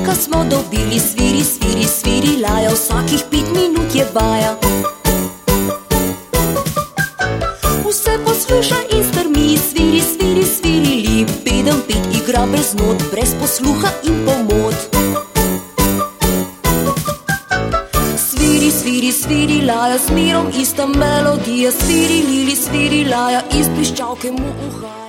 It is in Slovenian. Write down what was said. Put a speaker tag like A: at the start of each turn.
A: Učitelka smo dobili, sviri, sviri, sviri, laja, vsakih 5 minut je vaja. Vse posluša in strmi, sviri, sviri, sviri, lip, pedem, pet igra brez not, brez posluha in pomot. Sviri, sviri, sviri, laja, z mirom ista melodija, sviri, lili, sviri, laja, iz bliščavke mu uhaja.